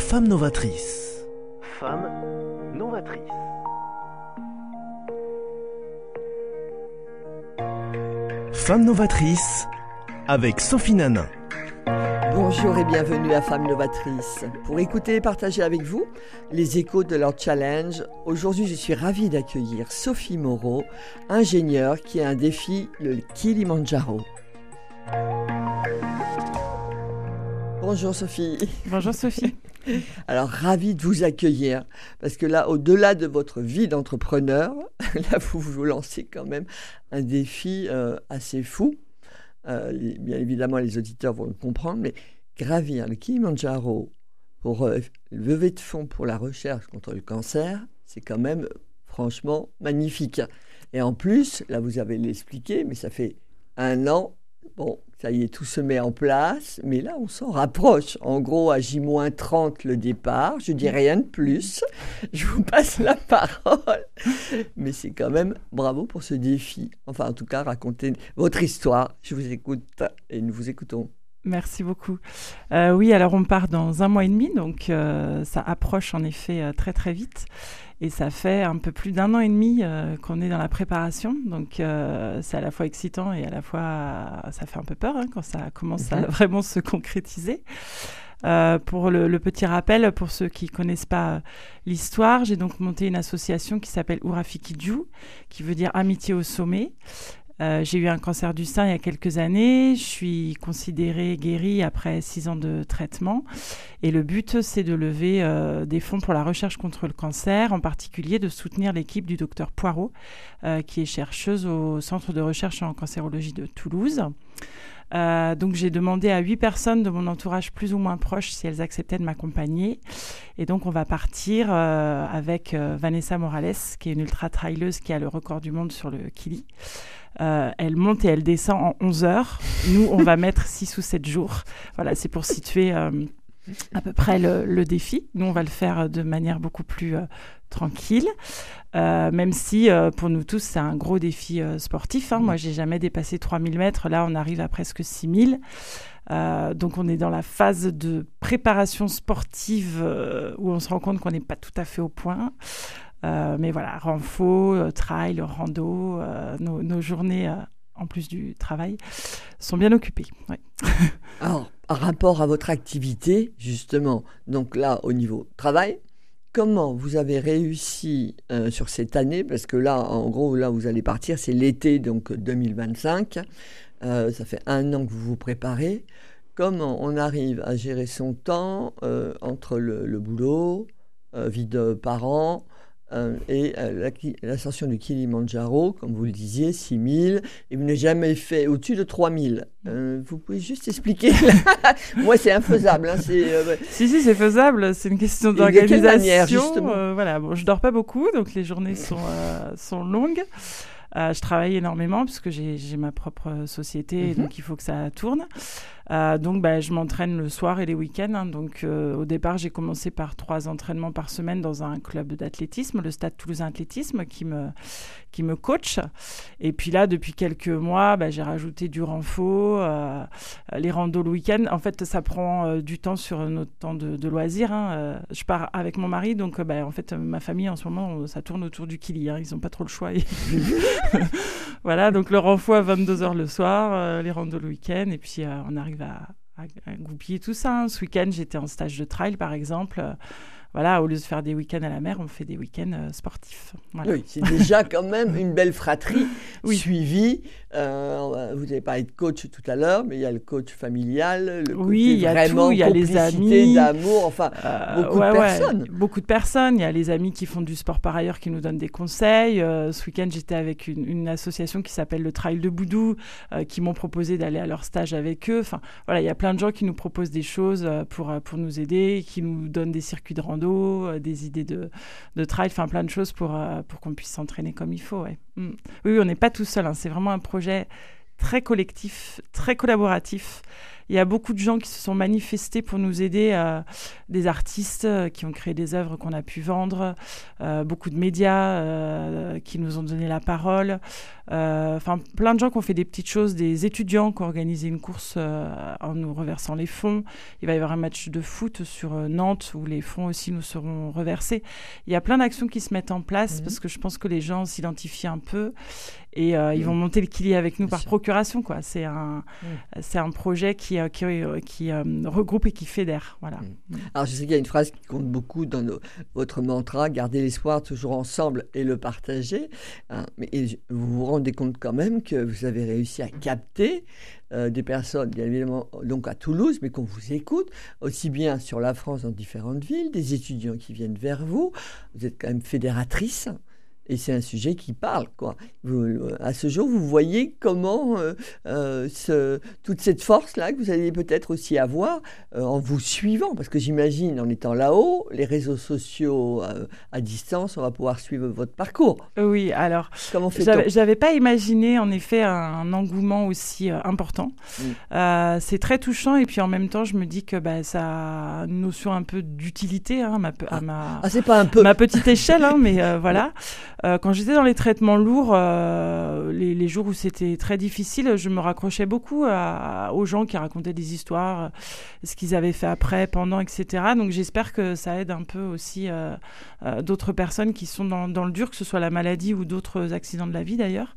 Femme novatrice. Femme novatrice. Femme novatrice avec Sophie Nanin. Bonjour et bienvenue à Femme novatrice. Pour écouter et partager avec vous les échos de leur challenge, aujourd'hui je suis ravie d'accueillir Sophie Moreau, ingénieure qui a un défi, le Kilimandjaro. Bonjour Sophie. Bonjour Sophie. Alors ravie de vous accueillir parce que là, au-delà de votre vie d'entrepreneur, là vous vous lancez quand même un défi assez fou. Bien évidemment, les auditeurs vont le comprendre, mais gravir le Kilimandjaro pour lever de fonds pour la recherche contre le cancer, c'est quand même franchement magnifique. Et en plus, là vous avez l'expliqué, mais ça fait 1 an, bon, ça y est, tout se met en place, mais là on s'en rapproche. En gros, à J-30 le départ, je dis rien de plus, je vous passe la parole. Mais c'est quand même bravo pour ce défi. Enfin, en tout cas, racontez votre histoire. Je vous écoute et nous vous écoutons. Merci beaucoup. Oui, alors on part dans 1 mois et demi, donc ça approche en effet très très vite. Et ça fait un peu plus d'1 an et demi qu'on est dans la préparation. Donc c'est à la fois excitant et à la fois ça fait un peu peur quand ça commence à vraiment se concrétiser. Pour le petit rappel, pour ceux qui ne connaissent pas l'histoire, j'ai donc monté une association qui s'appelle Urafikiju, qui veut dire Amitié au sommet. J'ai eu un cancer du sein il y a quelques années. Je suis considérée guérie après 6 ans de traitement. Et le but, c'est de lever des fonds pour la recherche contre le cancer, en particulier de soutenir l'équipe du docteur Poirot, qui est chercheuse au Centre de recherche en cancérologie de Toulouse. Donc j'ai demandé à 8 personnes de mon entourage plus ou moins proche si elles acceptaient de m'accompagner. Et donc on va partir avec Vanessa Morales, qui est une ultra-traileuse qui a le record du monde sur le Kili. Elle monte et elle descend en 11 heures. Nous, on va mettre 6 ou 7 jours. Voilà, c'est pour situer à peu près le défi. Nous, on va le faire de manière beaucoup plus tranquille, même si pour nous tous, c'est un gros défi sportif. Moi, j'ai jamais dépassé 3000 mètres. Là, on arrive à presque 6000. Donc, on est dans la phase de préparation sportive où on se rend compte qu'on n'est pas tout à fait au point. Mais voilà, renfo, trail, rando, nos journées, en plus du travail, sont bien occupées. Ouais. Alors, par rapport à votre activité, justement, donc là, au niveau travail, comment vous avez réussi sur cette année? Parce que là, en gros, là, vous allez partir, c'est l'été, donc 2025. Ça fait 1 an que vous vous préparez. Comment on arrive à gérer son temps entre le boulot, vie de parents, et l'ascension du Kilimandjaro, comme vous le disiez, 6000, et vous n'avez jamais fait au-dessus de 3000. Vous pouvez juste expliquer? Moi, c'est infaisable. Si, c'est faisable. C'est une question d'organisation. De quelle manière, justement? Voilà, bon, je dors pas beaucoup, donc les journées sont longues. Je travaille énormément puisque j'ai ma propre société, et donc il faut que ça tourne. Donc, je m'entraîne le soir et les week-ends. Donc, au départ, j'ai commencé par 3 entraînements par semaine dans un club d'athlétisme, le Stade Toulousain Athlétisme, qui me coach. Et puis là, depuis quelques mois, j'ai rajouté du renfo, les randos le week-end. En fait, ça prend du temps sur notre temps de loisirs. Je pars avec mon mari, donc en fait, ma famille, en ce moment, ça tourne autour du Kili. Ils n'ont pas trop le choix. Voilà, donc le renfo à 22h le soir, les randos le week-end, et puis on arrive à goupiller tout ça. Ce week-end, j'étais en stage de trail, par exemple. Voilà, au lieu de faire des week-ends à la mer, on fait des week-ends sportifs. Voilà. Oui, c'est déjà quand même une belle fratrie suivie. Vous avez parlé de coach tout à l'heure, mais il y a le coach familial, le côté il y a vraiment tout, il y a les amis, d'amour, enfin beaucoup de personnes. Beaucoup de personnes. Il y a les amis qui font du sport par ailleurs qui nous donnent des conseils. Ce week-end, j'étais avec une association qui s'appelle le Trail de Boudou, qui m'ont proposé d'aller à leur stage avec eux. Enfin, voilà, il y a plein de gens qui nous proposent des choses pour nous aider, qui nous donnent des circuits de rando, des idées de trail, enfin plein de choses pour qu'on puisse s'entraîner comme il faut. Ouais. Oui, on n'est pas tout seul. C'est vraiment un projet très collectif, très collaboratif. Il y a beaucoup de gens qui se sont manifestés pour nous aider, des artistes qui ont créé des œuvres qu'on a pu vendre, beaucoup de médias qui nous ont donné la parole, plein de gens qui ont fait des petites choses, des étudiants qui ont organisé une course en nous reversant les fonds. Il va y avoir un match de foot sur Nantes où les fonds aussi nous seront reversés. Il y a plein d'actions qui se mettent en place parce que je pense que les gens s'identifient un peu et ils vont monter le Kili avec nous par procuration, quoi. C'est un projet qui regroupe et qui fédère. Voilà. Alors, je sais qu'il y a une phrase qui compte beaucoup dans votre mantra, garder l'espoir toujours ensemble et le partager. Mais vous vous rendez compte quand même que vous avez réussi à capter des personnes, bien évidemment, donc à Toulouse, mais qu'on vous écoute, aussi bien sur la France dans différentes villes, des étudiants qui viennent vers vous. Vous êtes quand même fédératrice. Et c'est un sujet qui parle, quoi. À ce jour, vous voyez comment toute cette force-là que vous allez peut-être aussi avoir en vous suivant. Parce que j'imagine, en étant là-haut, les réseaux sociaux à distance, on va pouvoir suivre votre parcours. Oui, alors, comment fait-on ? Je n'avais pas imaginé, en effet, un engouement aussi important. C'est très touchant. Et puis, en même temps, je me dis que ça a une notion un peu d'utilité c'est pas un peu. Ma petite échelle, mais voilà. Quand j'étais dans les traitements lourds, les jours où c'était très difficile, je me raccrochais beaucoup aux gens qui racontaient des histoires, ce qu'ils avaient fait après, pendant, etc. Donc j'espère que ça aide un peu aussi d'autres personnes qui sont dans le dur, que ce soit la maladie ou d'autres accidents de la vie d'ailleurs.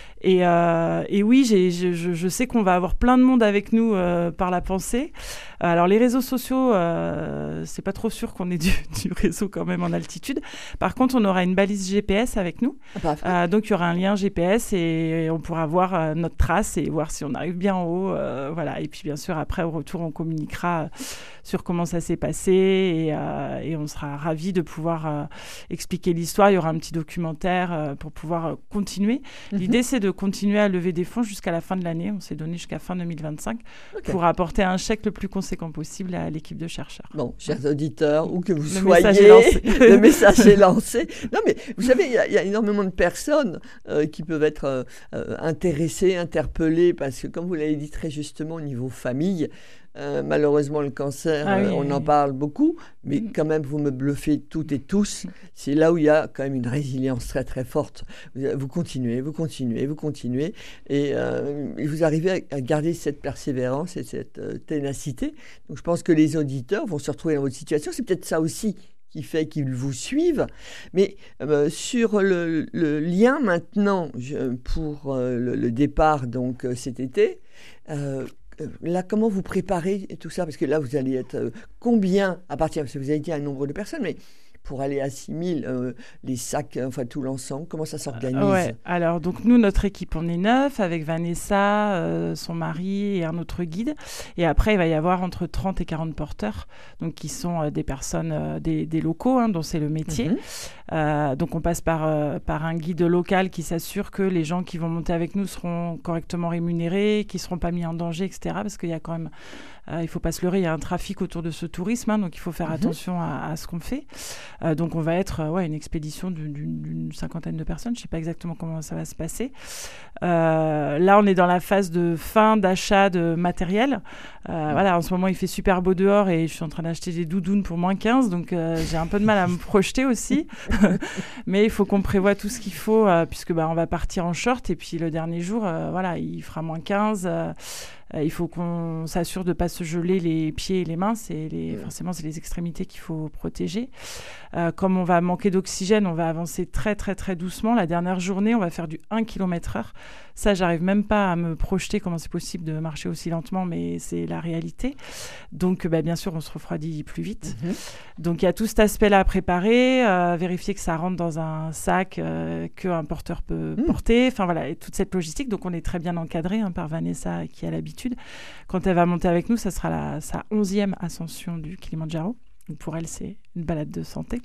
Et oui, je sais qu'on va avoir plein de monde avec nous par la pensée. Alors les réseaux sociaux, c'est pas trop sûr qu'on ait du réseau quand même en altitude. Par contre, on aura une balise GPS avec nous. Donc il y aura un lien GPS et on pourra voir notre trace et voir si on arrive bien en haut. Voilà. Et puis bien sûr, après au retour, on communiquera sur comment ça s'est passé et on sera ravis de pouvoir expliquer l'histoire. Il y aura un petit documentaire pour pouvoir continuer. L'idée, c'est de continuer à lever des fonds jusqu'à la fin de l'année. On s'est donné jusqu'à fin 2025 pour apporter un chèque le plus conséquent possible à l'équipe de chercheurs. Bon, chers auditeurs, où que vous soyez, le message est lancé. Non, mais vous savez, il y a énormément de personnes qui peuvent être intéressées, interpellées, parce que comme vous l'avez dit très justement au niveau famille, malheureusement, le cancer, on en parle beaucoup, mais quand même, vous me bluffez toutes et tous. C'est là où il y a quand même une résilience très, très forte. Vous continuez, et vous arrivez à garder cette persévérance et cette ténacité. Donc, je pense que les auditeurs vont se retrouver dans votre situation. C'est peut-être ça aussi qui fait qu'ils vous suivent. Mais sur le lien maintenant pour le départ donc, cet été, là, comment vous préparez tout ça ? Parce que là, vous allez être combien à partir, parce que vous avez dit un nombre de personnes, mais pour aller à 6000, les sacs, enfin tout l'ensemble, comment ça s'organise ? Ouais. Alors, donc nous, notre équipe, on est 9 avec Vanessa, son mari et un autre guide. Et après, il va y avoir entre 30 et 40 porteurs, donc qui sont des personnes, des locaux, dont c'est le métier. Donc, on passe par un guide local qui s'assure que les gens qui vont monter avec nous seront correctement rémunérés, qu'ils ne seront pas mis en danger, etc. Parce qu'il y a quand même... il ne faut pas se leurrer, il y a un trafic autour de ce tourisme, donc il faut faire attention à ce qu'on fait. Donc on va être une expédition d'une cinquantaine de personnes, je ne sais pas exactement comment ça va se passer. Là, on est dans la phase de fin d'achat de matériel. Voilà, en ce moment, il fait super beau dehors et je suis en train d'acheter des doudounes pour moins 15, donc j'ai un peu de mal à me projeter aussi. Mais il faut qu'on prévoie tout ce qu'il faut, puisque on va partir en short et puis le dernier jour, voilà, il fera moins 15. Il faut qu'on s'assure de ne pas se geler les pieds et les mains. Forcément, c'est les extrémités qu'il faut protéger. Comme on va manquer d'oxygène, on va avancer très, très, très doucement. La dernière journée, on va faire du 1 km/h. Ça, j'arrive même pas à me projeter comment c'est possible de marcher aussi lentement, mais c'est la réalité. Donc, bien sûr, on se refroidit plus vite. Donc, il y a tout cet aspect-là à préparer, vérifier que ça rentre dans un sac qu'un porteur peut porter. Enfin, voilà, et toute cette logistique. Donc, on est très bien encadré par Vanessa qui a l'habitude. Quand elle va monter avec nous, ça sera sa 11e ascension du Kilimandjaro. Donc pour elle, c'est une balade de santé.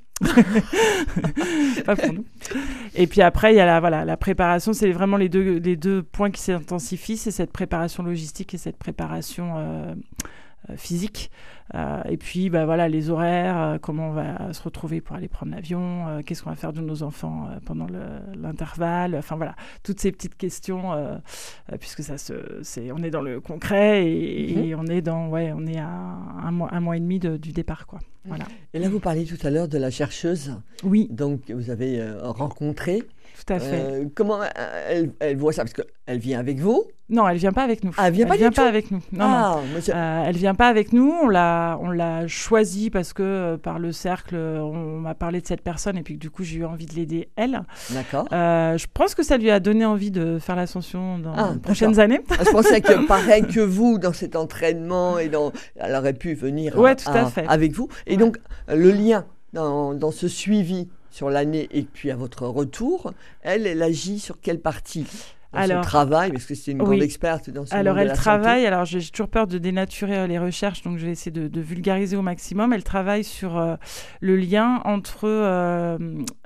Pas pour nous. Et puis après, il y a la préparation. C'est vraiment les deux points qui s'intensifient. C'est cette préparation logistique et cette préparation physique. Et puis, voilà, les horaires, comment on va se retrouver pour aller prendre l'avion, qu'est-ce qu'on va faire de nos enfants pendant l'intervalle. Enfin, voilà, toutes ces petites questions, puisque on est dans le concret et on est on est à un mois et demi du départ, quoi. Voilà. Et là, vous parliez tout à l'heure de la chercheuse. Oui. Donc, vous avez rencontré. Tout à fait. Comment elle voit ça? Parce qu'elle vient avec vous? Non, elle vient pas avec nous. Ah, elle vient pas avec nous. Non. Elle vient pas avec nous. On l'a choisie parce que par le cercle, on m'a parlé de cette personne et puis que du coup, j'ai eu envie de l'aider, elle. D'accord. Je pense que ça lui a donné envie de faire l'ascension dans les prochaines années. Je pensais que pareil que vous, dans cet entraînement, elle aurait pu venir tout à fait. avec vous. Et donc, le lien dans ce suivi sur l'année et puis à votre retour, elle agit sur quelle partie dans son travail, parce que c'est une grande experte dans ce monde de la santé. Elle travaille, alors j'ai toujours peur de dénaturer les recherches, donc je vais essayer de vulgariser au maximum. Elle travaille sur le lien entre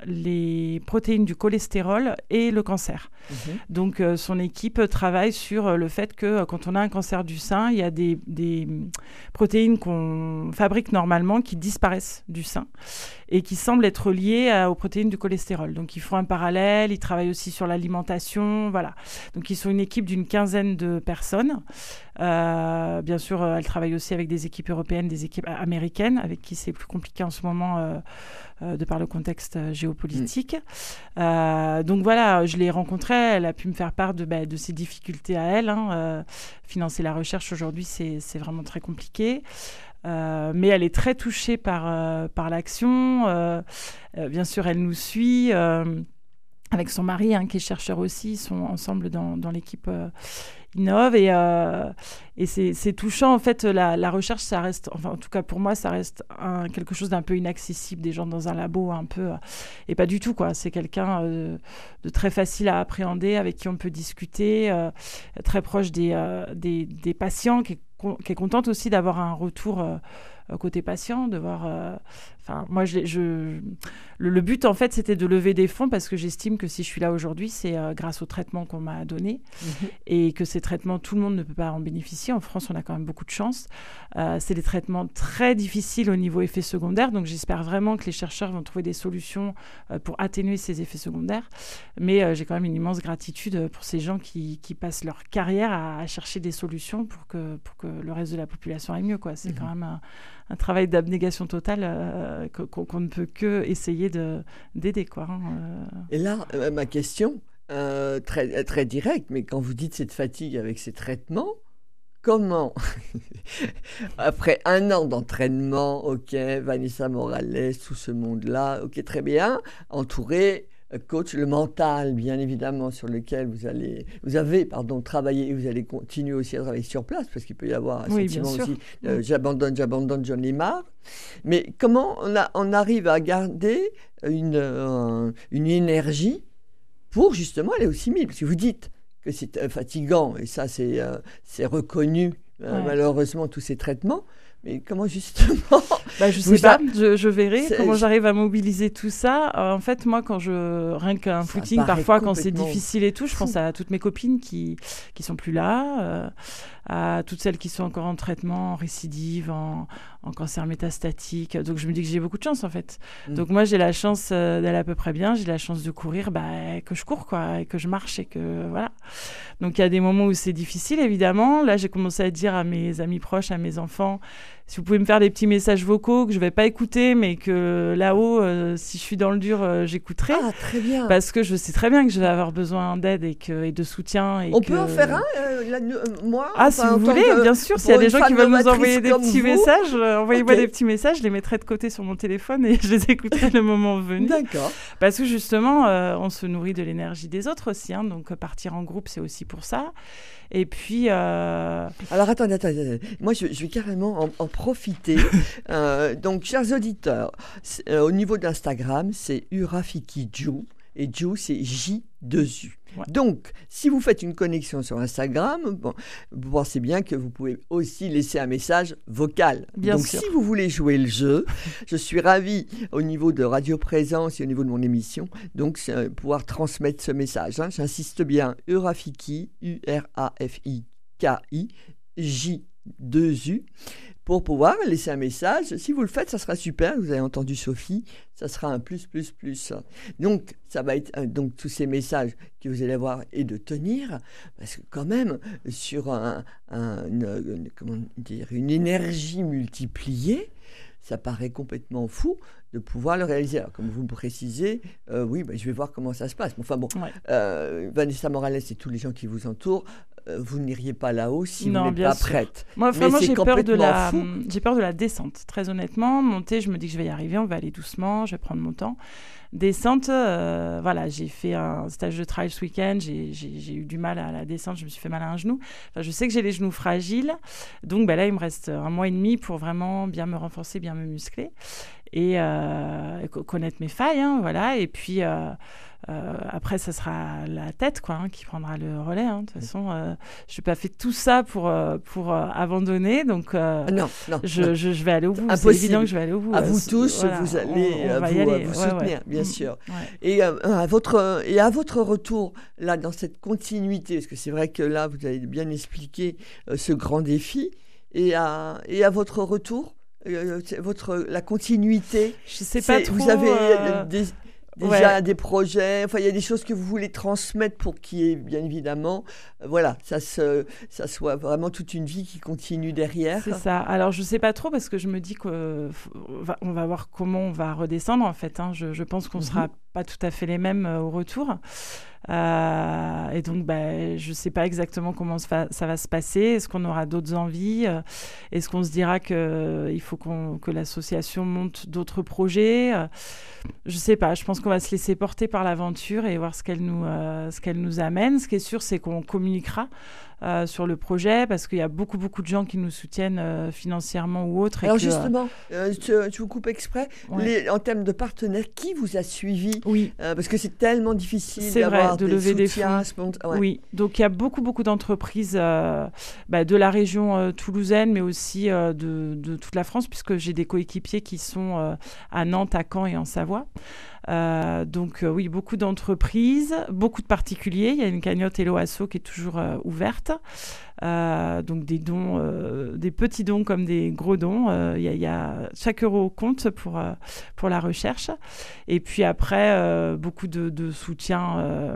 les protéines du cholestérol et le cancer. Donc son équipe travaille sur le fait que quand on a un cancer du sein, il y a des protéines qu'on fabrique normalement qui disparaissent du sein et qui semblent être liées aux protéines du cholestérol. Donc ils font un parallèle, ils travaillent aussi sur l'alimentation, voilà. Donc ils sont une équipe d'une 15aine de personnes. Bien sûr, elle travaille aussi avec des équipes européennes, des équipes américaines, avec qui c'est plus compliqué en ce moment de par le contexte géopolitique. Donc voilà, je l'ai rencontrée, elle a pu me faire part de ses difficultés à elle. Financer la recherche aujourd'hui, c'est vraiment très compliqué. Mais elle est très touchée par l'action. Bien sûr, elle nous suit avec son mari, qui est chercheur aussi. Ils sont ensemble dans l'équipe Innov. Et c'est touchant. En fait, la recherche, ça reste, enfin, en tout cas pour moi, ça reste quelque chose d'un peu inaccessible, des gens dans un labo un peu. Et pas du tout, quoi. C'est quelqu'un de très facile à appréhender, avec qui on peut discuter, très proche des patients, qui est contente aussi d'avoir un retour côté patient, de voir... moi, le but, en fait, c'était de lever des fonds parce que j'estime que si je suis là aujourd'hui, c'est grâce aux traitements qu'on m'a donnés et que ces traitements, tout le monde ne peut pas en bénéficier. En France, on a quand même beaucoup de chance. C'est des traitements très difficiles au niveau effets secondaires, donc j'espère vraiment que les chercheurs vont trouver des solutions pour atténuer ces effets secondaires. Mais j'ai quand même une immense gratitude pour ces gens qui passent leur carrière à chercher des solutions pour que le reste de la population aille mieux, quoi. C'est quand même un travail d'abnégation totale qu'on ne peut que essayer d'aider, quoi. Et là, ma question, très, très directe, mais quand vous dites cette fatigue avec ces traitements, comment, après 1 an d'entraînement, ok, Vanessa Morales, tout ce monde-là, ok, très bien, entouré, coach, le mental, bien évidemment, sur lequel vous avez travaillé et vous allez continuer aussi à travailler sur place, parce qu'il peut y avoir un sentiment aussi, j'abandonne, j'en ai marre. Mais comment on arrive à garder une énergie pour justement aller au 6000? Parce que vous dites que c'est fatigant, et ça c'est reconnu, malheureusement, tous ces traitements. Mais comment justement je sais pas, je verrai comment j'arrive à mobiliser tout ça. En fait, moi, rien qu'un footing, parfois, quand c'est difficile et tout, je pense à toutes mes copines qui sont plus là, à toutes celles qui sont encore en traitement, en récidive, en cancer métastatique. Donc, je me dis que j'ai beaucoup de chance, en fait. Donc, moi, j'ai la chance d'aller à peu près bien. J'ai la chance de courir, que je cours, quoi, et que je marche, et que voilà. Donc, il y a des moments où c'est difficile, évidemment. Là, j'ai commencé à dire à mes amis proches, à mes enfants, si vous pouvez me faire des petits messages vocaux que je ne vais pas écouter, mais que là-haut, si je suis dans le dur, j'écouterai. Ah, très bien. Parce que je sais très bien que je vais avoir besoin d'aide et de soutien. On peut en faire un, moi. Si vous voulez, bien sûr. S'il y a des gens qui veulent nous envoyer des petits messages, envoyez-moi des petits messages, je les mettrai de côté sur mon téléphone et je les écouterai le moment venu. D'accord. Parce que justement, on se nourrit de l'énergie des autres aussi. Donc, partir en groupe, c'est aussi pour ça. Et puis... Alors, attendez. Moi, je vais carrément en profiter. Donc, chers auditeurs, au niveau d'Instagram, c'est urafikiju. Et Ju, c'est J2U. Ouais. Donc, si vous faites une connexion sur Instagram, vous pensez bien que vous pouvez aussi laisser un message vocal. Bien Donc, sûr. si vous voulez jouer le jeu, je suis ravie au niveau de Radio Présence et au niveau de mon émission, donc pouvoir transmettre ce message. J'insiste bien, Urafiki, Urafiki, J2U. pour pouvoir laisser un message. Si vous le faites, ça sera super. Vous avez entendu Sophie, ça sera un plus. Donc, ça va être donc tous ces messages que vous allez avoir et de tenir, parce que quand même, sur une énergie multipliée, ça paraît complètement fou de pouvoir le réaliser. Alors, comme vous me précisez, oui, je vais voir comment ça se passe. Enfin bon, Vanessa Morales et tous les gens qui vous entourent, vous n'iriez pas là-haut si vous n'êtes pas prête. Moi, vraiment, j'ai peur de la descente. Très honnêtement, monter, je me dis que je vais y arriver, on va aller doucement, je vais prendre mon temps. Descente, voilà, j'ai fait un stage de trail ce week-end, j'ai eu du mal à la descente, je me suis fait mal à un genou. Enfin, je sais que j'ai les genoux fragiles, donc là, il me reste 1 mois et demi pour vraiment bien me renforcer, bien me muscler et connaître mes failles, hein, voilà. Et puis après, ça sera la tête, qui prendra le relais. Hein. De toute façon, je n'ai pas fait tout ça pour abandonner, donc je vais aller au bout. Impossible. C'est évident que je vais aller au bout. À vous tous, voilà, vous allez vous soutenir, bien sûr. Ouais. Et à votre retour, là, dans cette continuité, parce que c'est vrai que là, vous avez bien expliqué ce grand défi, et à votre retour, la continuité, je sais pas trop. Vous avez déjà des projets, enfin il y a des choses que vous voulez transmettre pour qu'il y ait bien évidemment, ça soit vraiment toute une vie qui continue derrière. C'est ça. Alors je sais pas trop parce que je me dis qu'on va voir comment on va redescendre en fait. Hein. Je pense qu'on sera pas tout à fait les mêmes au retour. Et donc, je ne sais pas exactement comment ça va se passer. Est-ce qu'on aura d'autres envies ? Est-ce qu'on se dira qu'il faut que l'association monte d'autres projets ? Je ne sais pas. Je pense qu'on va se laisser porter par l'aventure et voir ce qu'elle nous amène. Ce qui est sûr, c'est qu'on communiquera sur le projet parce qu'il y a beaucoup de gens qui nous soutiennent financièrement ou autres. Alors justement, je vous coupe exprès. En termes de partenaires, qui vous a suivi ? Oui. Parce que c'est tellement difficile d'avoir de lever des fonds. Oui, donc il y a beaucoup d'entreprises de la région toulousaine, mais aussi de toute la France, puisque j'ai des coéquipiers qui sont à Nantes, à Caen et en Savoie. Oui, beaucoup d'entreprises, beaucoup de particuliers. Il y a une cagnotte Hello Asso qui est toujours ouverte. Donc des dons, des petits dons comme des gros dons. Chaque euro compte pour la recherche. Et puis après, beaucoup de soutien.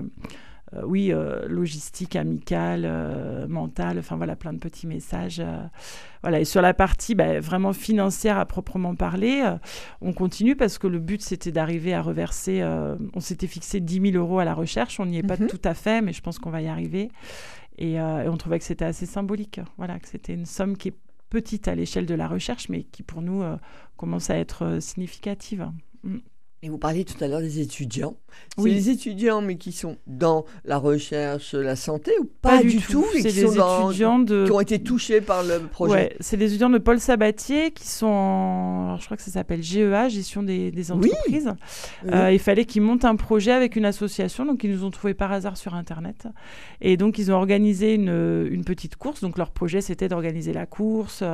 Logistique, amical, mental, enfin voilà, plein de petits messages. Et sur la partie vraiment financière à proprement parler, on continue parce que le but c'était d'arriver à reverser, on s'était fixé 10 000 euros à la recherche, on n'y est pas tout à fait, mais je pense qu'on va y arriver. Et on trouvait que c'était assez symbolique, que c'était une somme qui est petite à l'échelle de la recherche, mais qui pour nous commence à être significative. Et vous parliez tout à l'heure des étudiants. Oui. C'est les étudiants, mais qui sont dans la recherche, la santé, ou pas du tout C'est des étudiants qui ont été touchés par le projet. Ouais, c'est des étudiants de Paul Sabatier qui sont alors, je crois que ça s'appelle GEA, Gestion des entreprises. Oui. Il fallait qu'ils montent un projet avec une association, donc ils nous ont trouvés par hasard sur Internet. Et donc, ils ont organisé une petite course. Donc, leur projet, c'était d'organiser la course,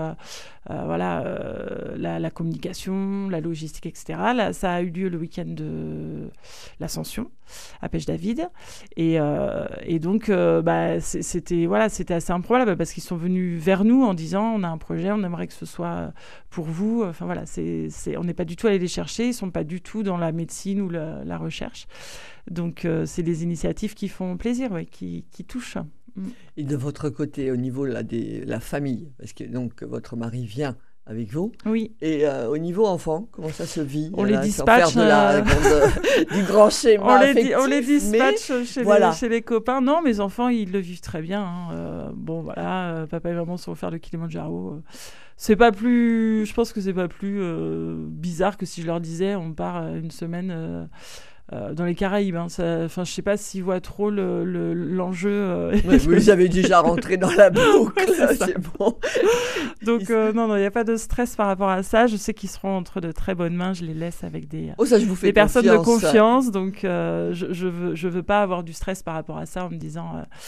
la communication, la logistique, etc. Là, ça a eu lieu le week-end de l'Ascension à Pêche-David et donc c'était assez improbable parce qu'ils sont venus vers nous en disant on a un projet, on aimerait que ce soit pour vous. Enfin voilà, on n'est pas du tout allé les chercher, ils sont pas du tout dans la médecine ou la recherche. Donc c'est des initiatives qui font plaisir, qui touchent. Et de votre côté, au niveau de la famille, parce que donc votre mari vient avec vous. Oui. Et au niveau enfant, comment ça se vit ? On les dispatche du grand schéma affectif. On les dispatche chez les copains. Non, mes enfants, ils le vivent très bien. Hein. Papa et maman sont offerts le Kilimandjaro. Je pense que c'est pas plus bizarre que si je leur disais on part une semaine dans les Caraïbes. Je sais pas s'ils voient trop l'enjeu. Vous les avez déjà rentrés dans la boucle, c'est bon. Donc non, il n'y a pas de stress par rapport à ça. Je sais qu'ils seront entre de très bonnes mains. Je les laisse avec des personnes de confiance. Donc je veux pas avoir du stress par rapport à ça en me disant...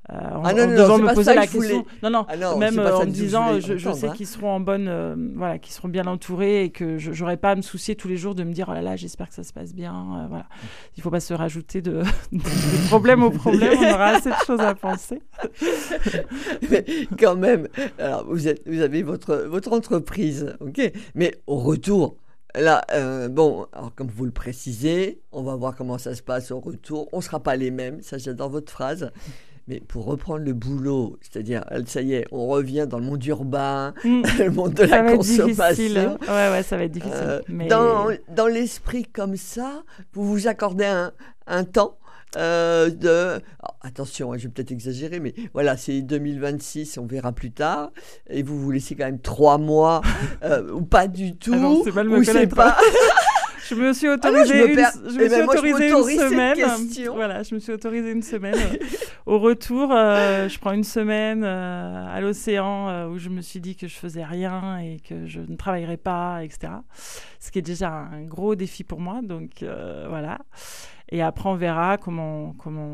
en devant me poser la question. Non, même en me disant, je sais qu'ils seront en bonne, qu'ils seront bien entourés et que je n'aurai pas à me soucier tous les jours de me dire, oh là là, j'espère que ça se passe bien. Voilà. Il ne faut pas se rajouter de problème au problème, on aura assez de choses à penser. Mais quand même, alors vous avez votre entreprise, ok, mais au retour, là, alors comme vous le précisez, on va voir comment ça se passe au retour. On ne sera pas les mêmes, ça j'adore votre phrase. Mais pour reprendre le boulot, c'est-à-dire, ça y est, on revient dans le monde urbain, le monde de la consommation. Ouais, ça va être difficile. Mais... Dans l'esprit comme ça, vous vous accordez un temps attention, je vais peut-être exagérer, mais voilà, c'est 2026, on verra plus tard, et vous laissez quand même 3 mois, ou pas du tout, non, c'est mal me connaître. Pas... Je me suis autorisé une semaine. Voilà, je me suis autorisé une semaine. Au retour, je prends une semaine à l'océan où je me suis dit que je faisais rien et que je ne travaillerais pas, etc. Ce qui est déjà un gros défi pour moi. Donc voilà. Et après, on verra comment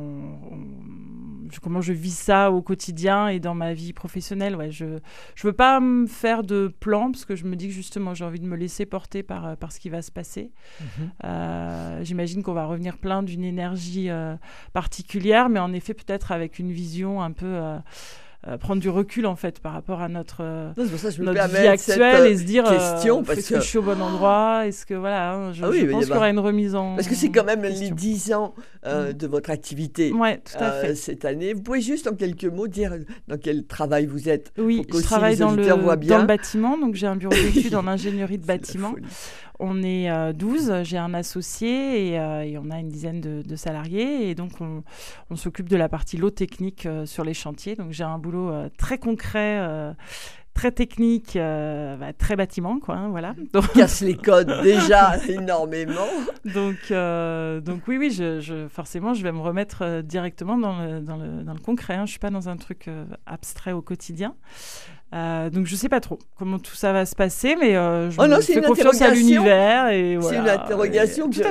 je vis ça au quotidien et dans ma vie professionnelle. Ouais, je veux pas me faire de plans parce que je me dis que justement, j'ai envie de me laisser porter par ce qui va se passer. J'imagine qu'on va revenir plein d'une énergie particulière, mais en effet, peut-être avec une vision un peu... prendre du recul en fait par rapport à notre vie actuelle et se dire est-ce que je suis au bon endroit, est-ce que voilà, je pense qu'il y aura une remise en parce que c'est quand même les 10 ans de votre activité tout à fait. Cette année. Vous pouvez juste en quelques mots dire dans quel travail vous êtes? Oui, je travaille dans le bâtiment, donc j'ai un bureau d'études en ingénierie de bâtiment. On est 12, j'ai un associé et on a une dizaine de salariés. Et donc, on s'occupe de la partie lot technique sur les chantiers. Donc, j'ai un boulot très concret, très technique, très bâtiment, quoi. Hein, voilà. Donc, casse les codes déjà énormément. Donc oui, forcément, je vais me remettre directement dans le concret. Hein. Je ne suis pas dans un truc abstrait au quotidien. Donc je sais pas trop comment tout ça va se passer, mais je fais confiance à l'univers et voilà. C'est une interrogation que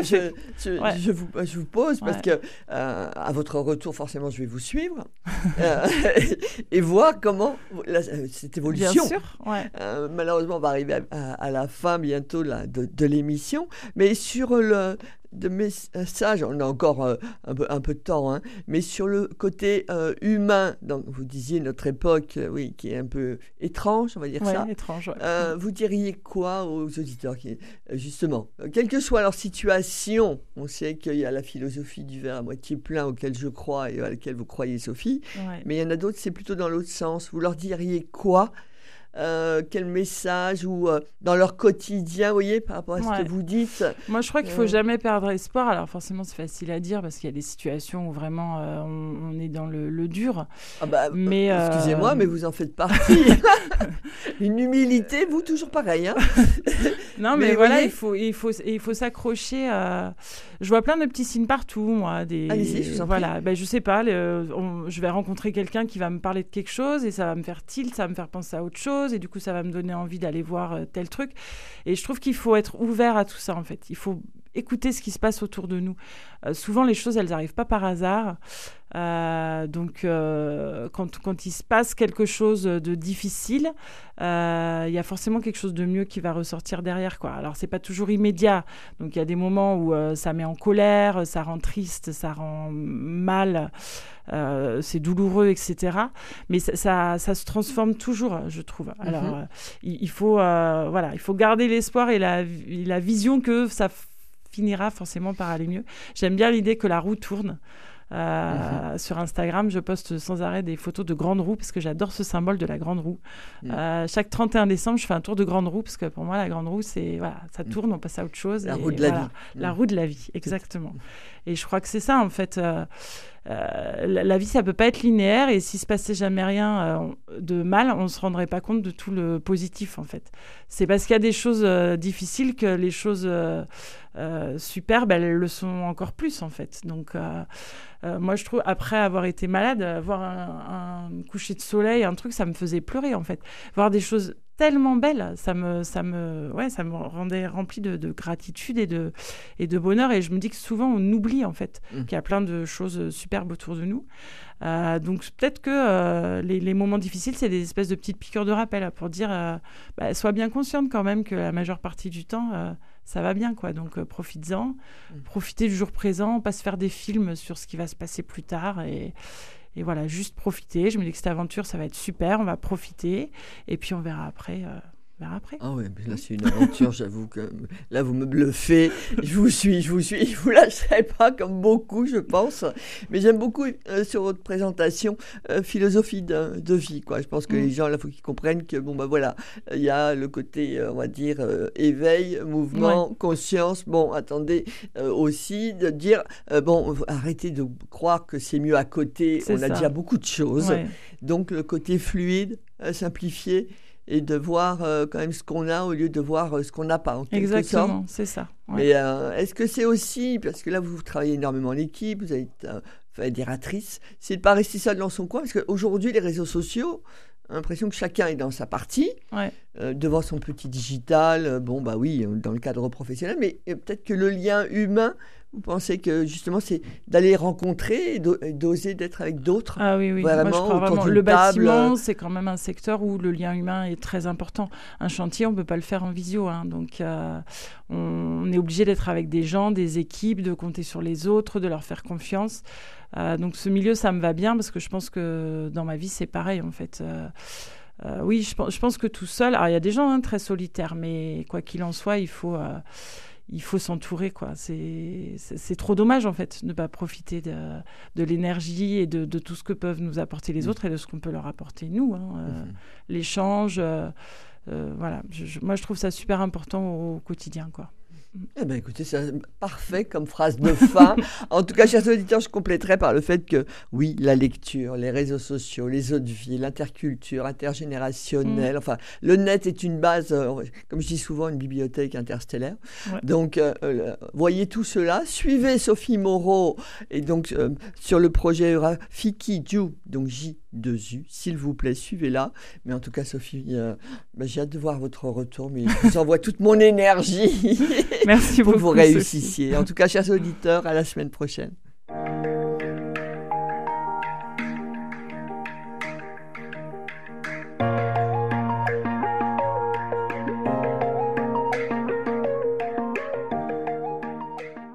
je vous pose parce que à votre retour forcément je vais vous suivre et voir comment cette évolution. Bien sûr, malheureusement on va arriver à la fin bientôt de l'émission, mais sur de messages, on a encore un peu de temps, hein, mais sur le côté humain, donc vous disiez notre époque, qui est un peu étrange, on va dire ça. Étrange, vous diriez quoi aux auditeurs qui, justement, quelle que soit leur situation, on sait qu'il y a la philosophie du verre à moitié plein auquel je crois et à laquelle vous croyez, Sophie, mais il y en a d'autres, c'est plutôt dans l'autre sens. Vous leur diriez quoi? Quel message ou dans leur quotidien, vous voyez, par rapport à ce que vous dites. Moi, je crois qu'il ne faut jamais perdre espoir. Alors forcément, c'est facile à dire parce qu'il y a des situations où vraiment on est dans le dur. Mais, excusez-moi, mais vous en faites partie. Une humilité, vous, toujours pareil. Hein. Non, mais voilà, il faut s'accrocher. Je vois plein de petits signes partout, moi. Allez-y, je vous en prie. Voilà, je sais pas, je vais rencontrer quelqu'un qui va me parler de quelque chose et ça va me faire tilt, ça va me faire penser à autre chose. Et du coup, ça va me donner envie d'aller voir tel truc. Et je trouve qu'il faut être ouvert à tout ça, en fait. Il faut écouter ce qui se passe autour de nous. Souvent, les choses, elles n'arrivent pas par hasard. Donc, quand il se passe quelque chose de difficile, il y a forcément quelque chose de mieux qui va ressortir derrière, quoi. Alors, c'est pas toujours immédiat. Donc, il y a des moments où ça met en colère, ça rend triste, ça rend mal, c'est douloureux, etc. Mais ça se transforme toujours, je trouve. Alors, il faut garder l'espoir et la vision que ça finira forcément par aller mieux. J'aime bien l'idée que la roue tourne. Sur Instagram, je poste sans arrêt des photos de grande roue parce que j'adore ce symbole de la grande roue. Chaque 31 décembre, je fais un tour de grande roue parce que pour moi, la grande roue, c'est ça tourne, on passe à autre chose. La roue de la vie. La roue de la vie, exactement. Et je crois que c'est ça, en fait. La vie, ça peut pas être linéaire et s'il se passait jamais rien de mal, on se rendrait pas compte de tout le positif, en fait. C'est parce qu'il y a des choses difficiles que les choses superbes, elles le sont encore plus, en fait. Donc, moi, je trouve, après avoir été malade, voir un coucher de soleil, un truc, ça me faisait pleurer, en fait. Voir des choses tellement belle. Ça me rendait rempli de gratitude et de bonheur. Et je me dis que souvent, on oublie, en fait, qu'il y a plein de choses superbes autour de nous. Donc, peut-être que les moments difficiles, c'est des espèces de petites piqûres de rappel pour dire sois bien consciente quand même que la majeure partie du temps, ça va bien, quoi. Donc, profites-en. Profitez du jour présent, pas se faire des films sur ce qui va se passer plus tard. Et voilà, juste profiter. Je me dis que cette aventure, ça va être super. On va profiter. Et puis, on verra après. Ah ouais, mais là c'est une aventure, j'avoue que là vous me bluffez, je vous suis, je vous lâcherai pas comme beaucoup je pense, mais j'aime beaucoup sur votre présentation philosophie de vie, quoi. Je pense que les gens là, faut qu'ils comprennent que bon bah voilà, il y a le côté on va dire éveil, mouvement, conscience, bon attendez aussi de dire arrêtez de croire que c'est mieux à côté, on a déjà beaucoup de choses, donc le côté fluide, simplifié, et de voir quand même ce qu'on a au lieu de voir ce qu'on n'a pas, en quelque sorte. Exactement, c'est ça. Ouais. Mais est-ce que c'est aussi, parce que là vous travaillez énormément en équipe, vous êtes fédératrice, c'est de ne pas rester seul dans son coin, parce qu'aujourd'hui les réseaux sociaux, j'ai l'impression que chacun est dans sa partie, devant son petit digital, dans le cadre professionnel, mais peut-être que le lien humain, vous pensez que justement c'est d'aller rencontrer et d'oser d'être avec d'autres. Ah oui. Vraiment, moi, je crois vraiment. Le bâtiment, c'est quand même un secteur où le lien humain est très important. Un chantier, on ne peut pas le faire en visio. Donc, on est obligé d'être avec des gens, des équipes, de compter sur les autres, de leur faire confiance. Donc, ce milieu, ça me va bien parce que je pense que dans ma vie, c'est pareil, en fait. Oui, je pense que tout seul... Alors, il y a des gens très solitaires, mais quoi qu'il en soit, il faut s'entourer, quoi. C'est trop dommage, en fait, de ne pas profiter de l'énergie et de tout ce que peuvent nous apporter les autres et de ce qu'on peut leur apporter, nous. L'échange, voilà. Moi, je trouve ça super important au quotidien, quoi. Eh bien, écoutez, c'est parfait comme phrase de fin. En tout cas, chers auditeurs, je compléterai par le fait que, oui, la lecture, les réseaux sociaux, les eaux de vie, l'interculture, intergénérationnelle, enfin, le net est une base, comme je dis souvent, une bibliothèque interstellaire. Ouais. Donc, voyez tout cela. Suivez Sophie Moreau, et donc, sur le projet Fiki Ju, donc J2U, s'il vous plaît, suivez-la. Mais en tout cas, Sophie, j'ai hâte de voir votre retour, mais je vous envoie toute mon énergie. Merci beaucoup. Pour que vous réussissiez. En tout cas, chers auditeurs, à la semaine prochaine.